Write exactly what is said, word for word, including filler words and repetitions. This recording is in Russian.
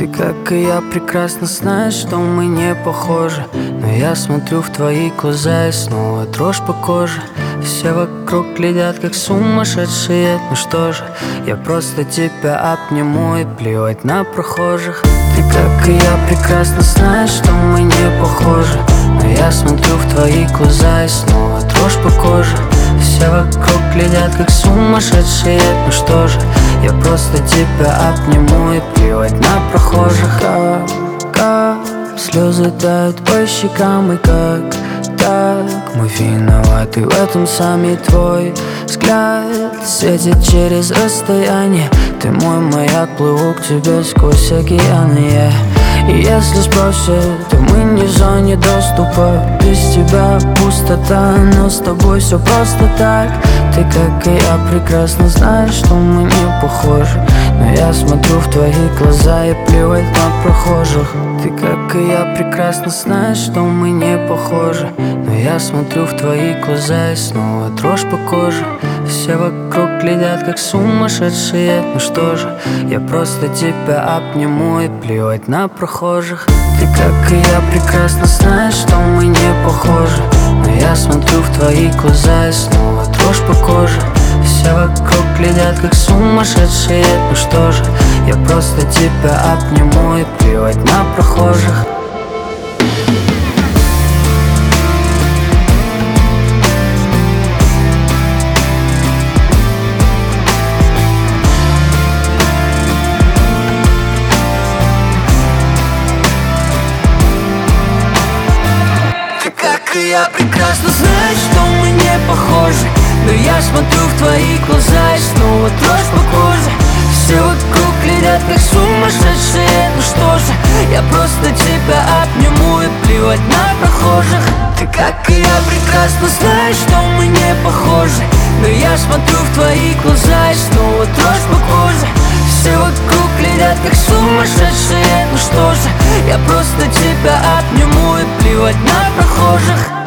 Ты, как и я, прекрасно знаешь, что мы не похожи. Но я смотрю в твои глаза и снова дрожь по коже. Все вокруг глядят, как сумасшедшие. Ну что же, я просто тебя обниму и плевать на прохожих. Ты, как и я, прекрасно знаешь, что мы не похожи. Но я смотрю в твои глаза и снова дрожь по коже. Все вокруг глядят, как сумасшедшие. Ну что же, я просто тебя обниму и плевать на прохожих. Как, как слезы тают по щекам, и как так мы виноваты в этом сами. Твой взгляд светит через расстояние. Ты мой маяк, плыву к тебе сквозь океаны, yeah. И если спросят, то мы не в зоне доступа. Без тебя пустота, но с тобой все просто так. Ты, как и я, прекрасно знаешь, что мы не похожи. Но я смотрю в твои глаза и плевать на прохожих. Ты, как и я, прекрасно знаешь, что мы не похожи. Но я смотрю в твои глаза и снова дрожь по коже. Все вокруг глядят, как сумасшедшие. Ну что же, я просто тебя обниму и плевать на прохожих. Ты, как и я, прекрасно знаешь, что мы не похожи. Но я смотрю в твои глаза и снова дрожь по коже. Все вокруг глядят, как сумасшедшие. Ну что же, я просто тебя обниму и плевать на прохожих. Как и я, прекрасно знаешь, что мы не похожи. Но я смотрю в твои глаза и снова дрожь по коже. Все вокруг глядят, как сумасшедшие. Ну что же, я просто тебя обниму и плевать на прохожих. Ты, как и я, прекрасно знаешь, что мы не похожи. Но я смотрю в твои глаза и снова дрожь по коже. Все вокруг глядят, как сумасшедшие. Ну что же, я просто тебя обниму и плевать на прохожих.